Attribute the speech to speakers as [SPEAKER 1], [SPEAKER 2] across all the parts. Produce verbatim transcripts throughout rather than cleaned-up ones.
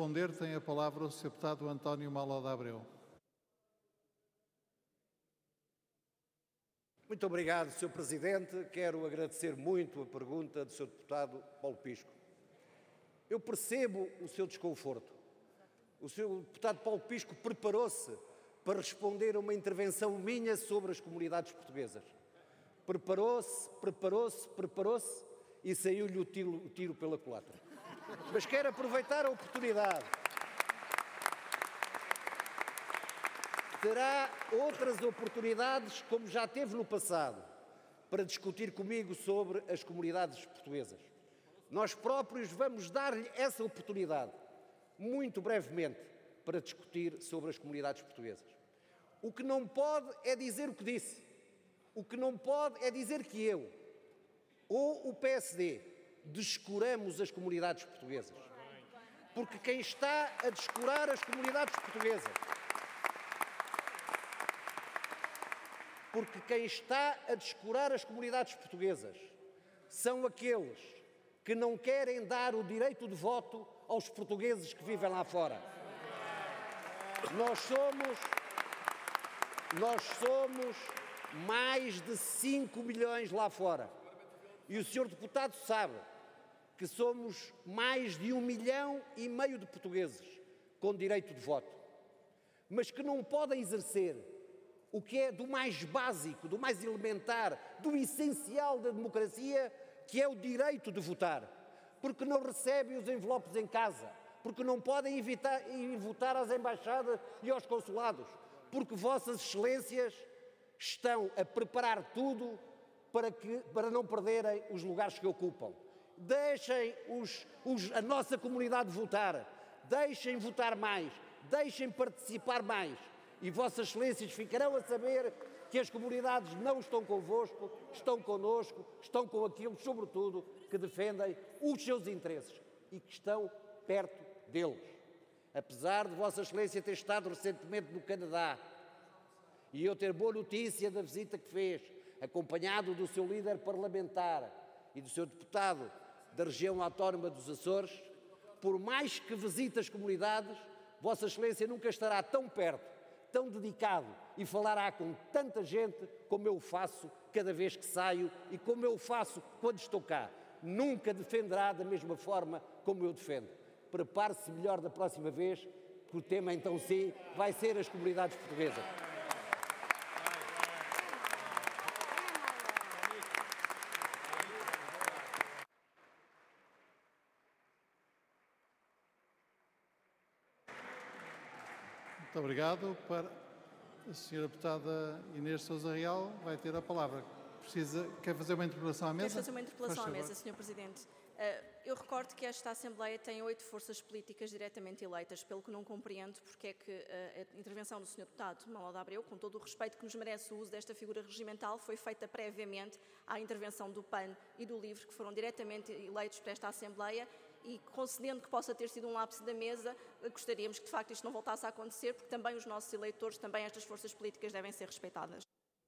[SPEAKER 1] responder, tem a palavra o senhor Deputado António Maloda Abreu.
[SPEAKER 2] Muito obrigado, senhor Presidente. Quero agradecer muito a pergunta do senhor Deputado Paulo Pisco. Eu percebo o seu desconforto. O senhor Deputado Paulo Pisco preparou-se para responder a uma intervenção minha sobre as comunidades portuguesas. Preparou-se, preparou-se, preparou-se e saiu-lhe o tiro, o tiro pela culatra. Mas quero aproveitar a oportunidade. Terá outras oportunidades, como já teve no passado, para discutir comigo sobre as comunidades portuguesas. Nós próprios vamos dar-lhe essa oportunidade, muito brevemente, para discutir sobre as comunidades portuguesas. O que não pode é dizer o que disse. O que não pode é dizer que eu, ou o P S D, descuramos as comunidades portuguesas. Porque quem está a descurar as comunidades portuguesas Porque quem está a descurar as comunidades portuguesas são aqueles que não querem dar o direito de voto aos portugueses que vivem lá fora. Nós somos, nós somos mais de cinco milhões lá fora. E o senhor deputado sabe que somos mais de um milhão e meio de portugueses com direito de voto, mas que não podem exercer o que é do mais básico, do mais elementar, do essencial da democracia, que é o direito de votar, porque não recebem os envelopes em casa, porque não podem evitar, ir votar às embaixadas e aos consulados, porque vossas excelências estão a preparar tudo para, que, para não perderem os lugares que ocupam. Deixem os, os, a nossa comunidade votar, deixem votar mais, deixem participar mais. E vossas excelências ficarão a saber que as comunidades não estão convosco, estão connosco, estão com aqueles, sobretudo, que defendem os seus interesses e que estão perto deles. Apesar de vossa excelência ter estado recentemente no Canadá e eu ter boa notícia da visita que fez, acompanhado do seu líder parlamentar e do seu deputado da região autónoma dos Açores, por mais que visite as comunidades, vossa excelência nunca estará tão perto, tão dedicado e falará com tanta gente como eu faço cada vez que saio e como eu faço quando estou cá. Nunca defenderá da mesma forma como eu defendo. Prepare-se melhor da próxima vez, que o tema então sim vai ser as comunidades portuguesas.
[SPEAKER 1] Muito obrigado. Para a senhora Deputada Inês Sousa Real, vai ter a palavra. Precisa, quer fazer uma interpelação à mesa?
[SPEAKER 3] Quero fazer uma interpelação à mesa, senhor Presidente. Eu recordo que esta Assembleia tem oito forças políticas diretamente eleitas, pelo que não compreendo porque é que a intervenção do senhor Deputado Maloda Abreu, com todo o respeito que nos merece o uso desta figura regimental, foi feita previamente à intervenção do P A N e do LIVRE, que foram diretamente eleitos para esta Assembleia, e concedendo que possa ter sido um lapso da mesa, gostaríamos que de facto isto não voltasse a acontecer, porque também os nossos eleitores, também estas forças políticas devem ser respeitadas.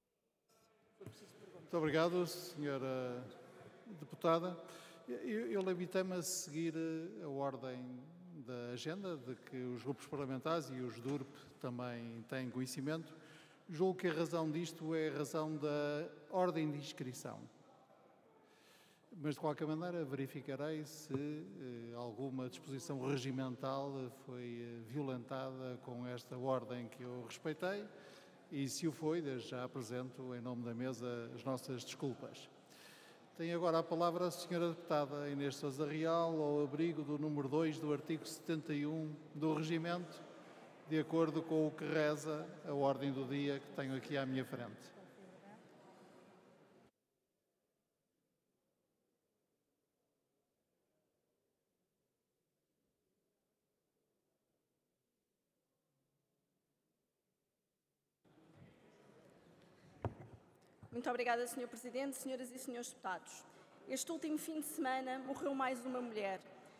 [SPEAKER 1] Muito obrigado, senhora Deputada. Eu, eu limitei-me a seguir a ordem da agenda, de que os grupos parlamentares e os D U R P também têm conhecimento. Julgo que a razão disto é a razão da ordem de inscrição. Mas, de qualquer maneira, verificarei se eh, alguma disposição regimental foi eh, violentada com esta ordem que eu respeitei e, se o foi, desde já apresento, em nome da mesa, as nossas desculpas. Tem agora a palavra a senhora Deputada Inês Sousa Real, ao abrigo do número dois do artigo setenta e um do Regimento, de acordo com o que reza a ordem do dia que tenho aqui à minha frente.
[SPEAKER 3] Muito obrigada, senhor Presidente, senhoras e senhores deputados. Este último fim de semana morreu mais uma mulher.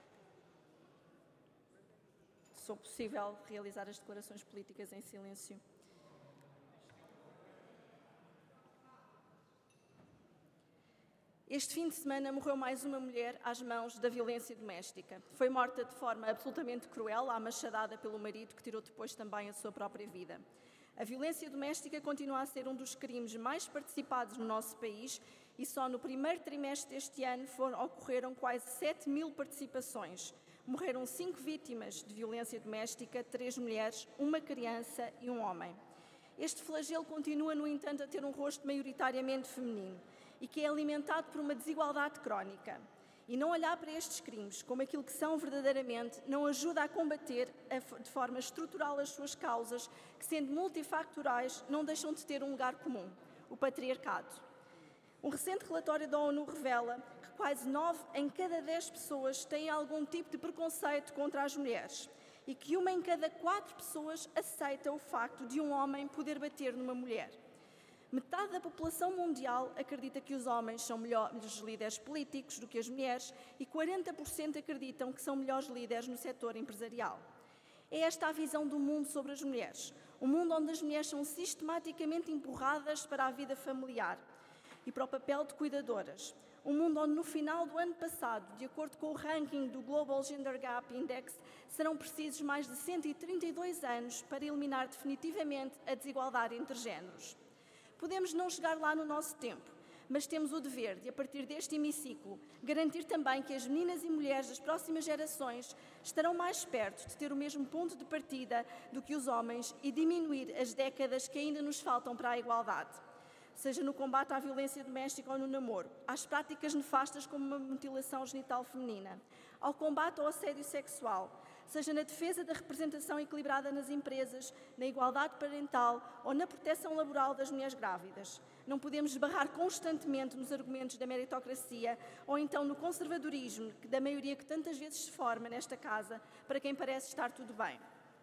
[SPEAKER 3] Se for possível realizar as declarações políticas em silêncio. Este fim de semana morreu mais uma mulher às mãos da violência doméstica. Foi morta de forma absolutamente cruel, à machadada pelo marido, que tirou depois também a sua própria vida. A violência doméstica continua a ser um dos crimes mais participados no nosso país e só no primeiro trimestre deste ano foram, ocorreram quase sete mil participações. Morreram cinco vítimas de violência doméstica, três mulheres, uma criança e um homem. Este flagelo continua, no entanto, a ter um rosto maioritariamente feminino e que é alimentado por uma desigualdade crónica. E não olhar para estes crimes como aquilo que são verdadeiramente não ajuda a combater de forma estrutural as suas causas, que, sendo multifactorais, não deixam de ter um lugar comum: o patriarcado. Um recente relatório da ONU revela que quase nove em cada dez pessoas têm algum tipo de preconceito contra as mulheres e que uma em cada quatro pessoas aceita o facto de um homem poder bater numa mulher. Metade da população mundial acredita que os homens são melhores líderes políticos do que as mulheres e quarenta por cento acreditam que são melhores líderes no setor empresarial. É esta a visão do mundo sobre as mulheres, um mundo onde as mulheres são sistematicamente empurradas para a vida familiar e para o papel de cuidadoras. Um mundo onde, no final do ano passado, de acordo com o ranking do Global Gender Gap Index, serão precisos mais de cento e trinta e dois anos para eliminar definitivamente a desigualdade entre géneros. Podemos não chegar lá no nosso tempo, mas temos o dever de, a partir deste hemiciclo, garantir também que as meninas e mulheres das próximas gerações estarão mais perto de ter o mesmo ponto de partida do que os homens e diminuir as décadas que ainda nos faltam para a igualdade. Seja no combate à violência doméstica ou no namoro, às práticas nefastas como a mutilação genital feminina, ao combate ao assédio sexual, seja na defesa da representação equilibrada nas empresas, na igualdade parental ou na proteção laboral das mulheres grávidas. Não podemos esbarrar constantemente nos argumentos da meritocracia ou então no conservadorismo da maioria que tantas vezes se forma nesta casa para quem parece estar tudo bem.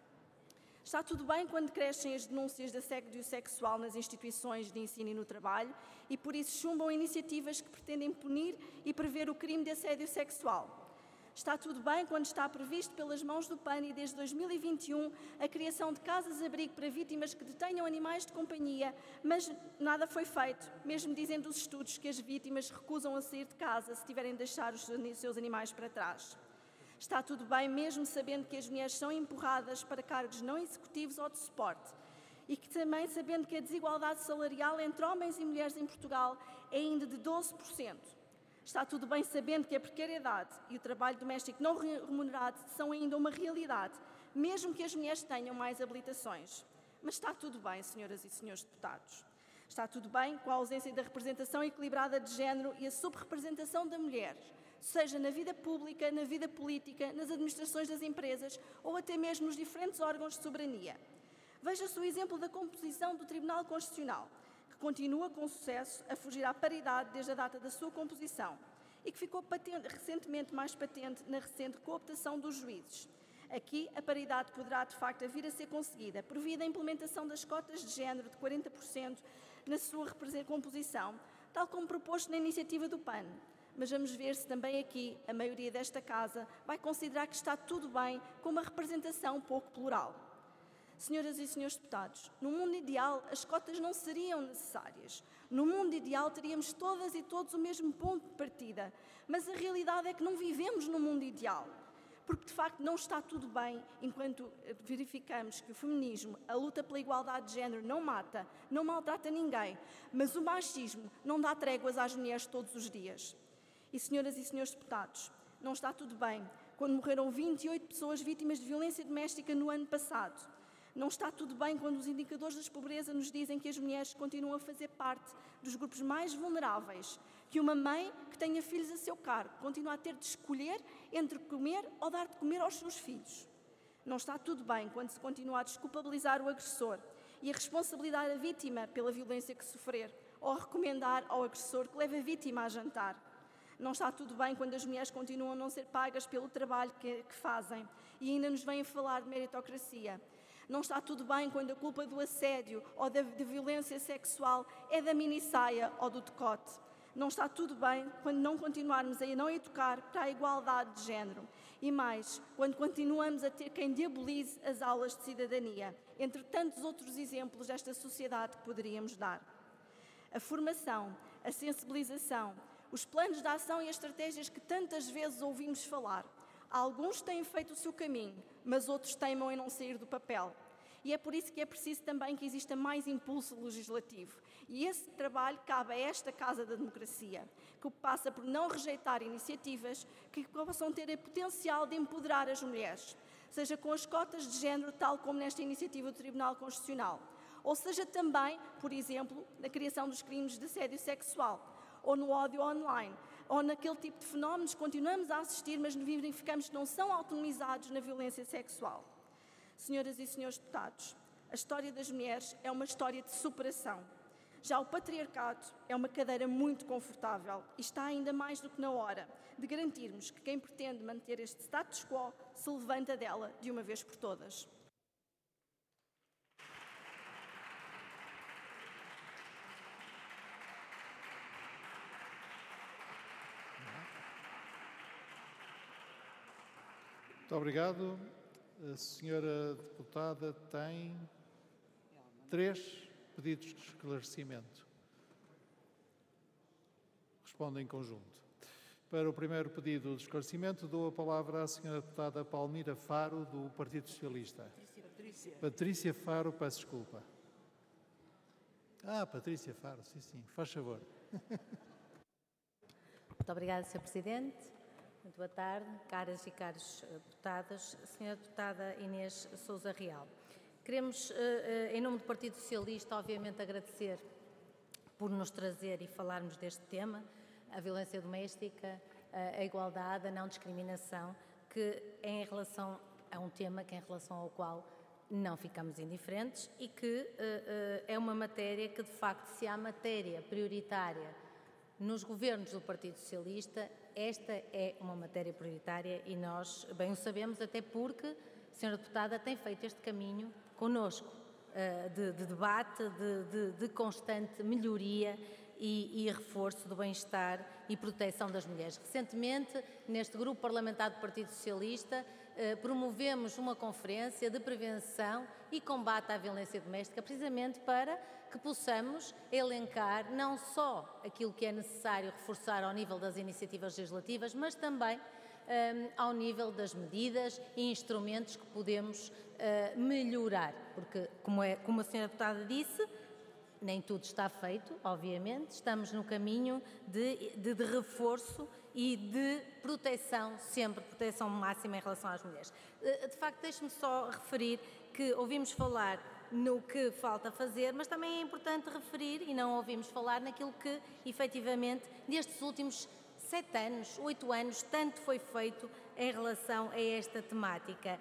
[SPEAKER 3] Está tudo bem quando crescem as denúncias de assédio sexual nas instituições de ensino e no trabalho e por isso chumbam iniciativas que pretendem punir e prever o crime de assédio sexual. Está tudo bem quando está previsto pelas mãos do P A N e desde dois mil e vinte e um a criação de casas-abrigo para vítimas que detenham animais de companhia, mas nada foi feito, mesmo dizendo os estudos que as vítimas recusam a sair de casa se tiverem de deixar os seus animais para trás. Está tudo bem mesmo sabendo que as mulheres são empurradas para cargos não executivos ou de suporte e que também sabendo que a desigualdade salarial entre homens e mulheres em Portugal é ainda de doze por cento. Está tudo bem sabendo que a precariedade e o trabalho doméstico não remunerado são ainda uma realidade, mesmo que as mulheres tenham mais habilitações. Mas está tudo bem, senhoras e senhores deputados. Está tudo bem com a ausência da representação equilibrada de género e a subrepresentação da mulher, seja na vida pública, na vida política, nas administrações das empresas ou até mesmo nos diferentes órgãos de soberania. Veja-se o exemplo da composição do Tribunal Constitucional, continua com sucesso a fugir à paridade desde a data da sua composição e que ficou patente, recentemente mais patente na recente cooptação dos juízes. Aqui, a paridade poderá, de facto, vir a ser conseguida por via da implementação das cotas de género de quarenta por cento na sua composição, tal como proposto na iniciativa do P A N. Mas vamos ver se também aqui a maioria desta Casa vai considerar que está tudo bem com uma representação pouco plural. Senhoras e senhores deputados, no mundo ideal as cotas não seriam necessárias. No mundo ideal teríamos todas e todos o mesmo ponto de partida, mas a realidade é que não vivemos no mundo ideal, porque de facto não está tudo bem enquanto verificamos que o feminismo, a luta pela igualdade de género não mata, não maltrata ninguém, mas o machismo não dá tréguas às mulheres todos os dias. E senhoras e senhores deputados, não está tudo bem quando morreram vinte e oito pessoas vítimas de violência doméstica no ano passado. Não está tudo bem quando os indicadores da pobreza nos dizem que as mulheres continuam a fazer parte dos grupos mais vulneráveis, que uma mãe que tenha filhos a seu cargo continua a ter de escolher entre comer ou dar de comer aos seus filhos. Não está tudo bem quando se continua a desculpabilizar o agressor e a responsabilizar a vítima pela violência que sofrer, ou a recomendar ao agressor que leve a vítima a jantar. Não está tudo bem quando as mulheres continuam a não ser pagas pelo trabalho que, que fazem e ainda nos vêm falar de meritocracia. Não está tudo bem quando a culpa do assédio ou da, da violência sexual é da minissaia ou do decote. Não está tudo bem quando não continuarmos a não educar para a igualdade de género. E mais, quando continuamos a ter quem diabolize as aulas de cidadania, entre tantos outros exemplos desta sociedade que poderíamos dar. A formação, a sensibilização, Os planos de ação e as estratégias que tantas vezes ouvimos falar. Alguns têm feito o seu caminho, mas outros teimam em não sair do papel. E é por isso que é preciso também que exista mais impulso legislativo. E esse trabalho cabe a esta Casa da Democracia, que passa por não rejeitar iniciativas que possam ter o potencial de empoderar as mulheres, seja com as cotas de género, tal como nesta iniciativa do Tribunal Constitucional, ou seja também, por exemplo, na criação dos crimes de assédio sexual, ou no ódio online, ou naquele tipo de fenómenos que continuamos a assistir, mas verificamos que não são autonomizados na violência sexual. Senhoras e senhores deputados, a história das mulheres é uma história de superação. Já o patriarcado é uma cadeira muito confortável e está ainda mais do que na hora de garantirmos que quem pretende manter este status quo se levanta dela de uma vez por todas.
[SPEAKER 1] Muito obrigado. A senhora deputada tem três pedidos de esclarecimento. Responde em conjunto. Para o primeiro pedido de esclarecimento, dou a palavra à senhora deputada Palmira Faro, do Partido Socialista. Patrícia. Patrícia Faro, peço desculpa. Ah, Patrícia Faro, sim, sim. Faz favor.
[SPEAKER 4] Muito obrigada, senhor Presidente. Muito boa tarde, caras e caros deputadas. Senhora Deputada Inês Sousa Real, queremos, em nome do Partido Socialista, obviamente agradecer por nos trazer e falarmos deste tema, a violência doméstica, a igualdade, a não discriminação, que é em relação a um tema que é em relação ao qual não ficamos indiferentes e que é uma matéria que, de facto, se há matéria prioritária nos governos do Partido Socialista, esta é uma matéria prioritária e nós bem o sabemos, até porque a senhora deputada tem feito este caminho connosco, de, de debate, de, de, de constante melhoria e, e reforço do bem-estar e proteção das mulheres. Recentemente, neste grupo parlamentar do Partido Socialista, promovemos uma conferência de prevenção e combate à violência doméstica, precisamente para que possamos elencar não só aquilo que é necessário reforçar ao nível das iniciativas legislativas, mas também um, ao nível das medidas e instrumentos que podemos uh, melhorar, porque, como, é, como a senhora deputada disse, nem tudo está feito, obviamente, estamos no caminho de, de, de reforço e de proteção, sempre proteção máxima em relação às mulheres. De facto, deixe-me só referir que ouvimos falar no que falta fazer, mas também é importante referir, e não ouvimos falar, naquilo que, efetivamente, nestes últimos sete anos, oito anos, tanto foi feito em relação a esta temática,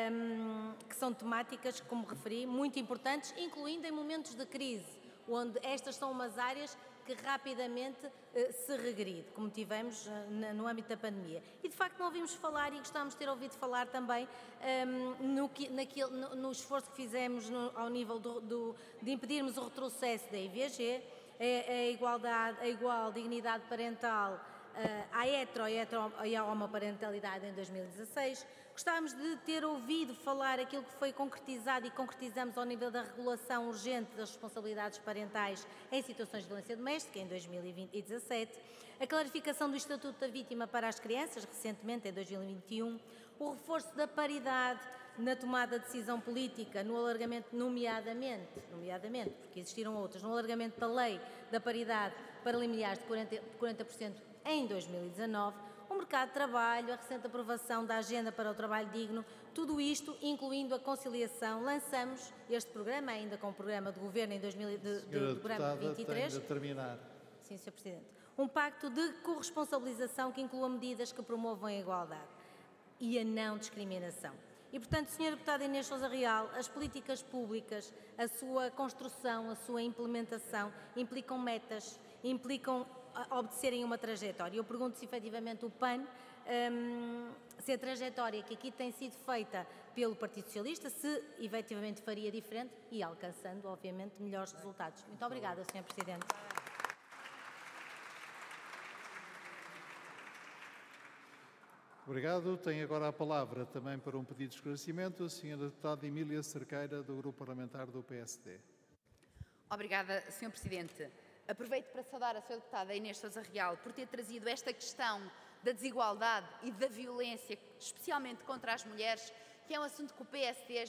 [SPEAKER 4] um, que são temáticas, como referi, muito importantes, incluindo em momentos de crise, onde estas são umas áreas que rapidamente uh, se regride, como tivemos uh, na, no âmbito da pandemia. E, de facto, não ouvimos falar, e gostávamos de ter ouvido falar também um, no, que, naquilo, no, no esforço que fizemos no, ao nível do, do, de impedirmos o retrocesso da I V G, a, a, igualdade, a igual dignidade parental, uh, a hetero, a hetero e a homoparentalidade em dois mil e dezasseis. Gostávamos de ter ouvido falar aquilo que foi concretizado e concretizamos ao nível da regulação urgente das responsabilidades parentais em situações de violência doméstica em dois mil e dezassete, a clarificação do Estatuto da Vítima para as crianças, recentemente em dois mil e vinte e um, o reforço da paridade na tomada de decisão política, no alargamento, nomeadamente, nomeadamente, porque existiram outras, no alargamento da lei da paridade para limiares de quarenta por cento em dois mil e dezanove, o mercado de trabalho, a recente aprovação da Agenda para o Trabalho Digno, tudo isto, incluindo a conciliação, lançamos este programa, ainda com o programa de governo em dois mil, de, de, do programa vinte e três.
[SPEAKER 1] Tem de terminar.
[SPEAKER 4] Sim, senhor Presidente. Um pacto de corresponsabilização que inclua medidas que promovam a igualdade e a não discriminação. E, portanto, senhora Deputada Inês Sousa Real, as políticas públicas, a sua construção, a sua implementação, implicam metas, implicam obedecerem uma trajetória. Eu pergunto se efetivamente o P A N, um, se a trajetória que aqui tem sido feita pelo Partido Socialista, se efetivamente faria diferente e alcançando, obviamente, melhores resultados. Muito obrigada, senhor Presidente.
[SPEAKER 1] Obrigado. Tem agora a palavra também para um pedido de esclarecimento a senhora deputada Emília Cerqueira, do Grupo Parlamentar do P S D.
[SPEAKER 5] Obrigada, senhor Presidente. Aproveito para saudar a senhora deputada Inês Sousa Real por ter trazido esta questão da desigualdade e da violência, especialmente contra as mulheres, que é um assunto que o P S D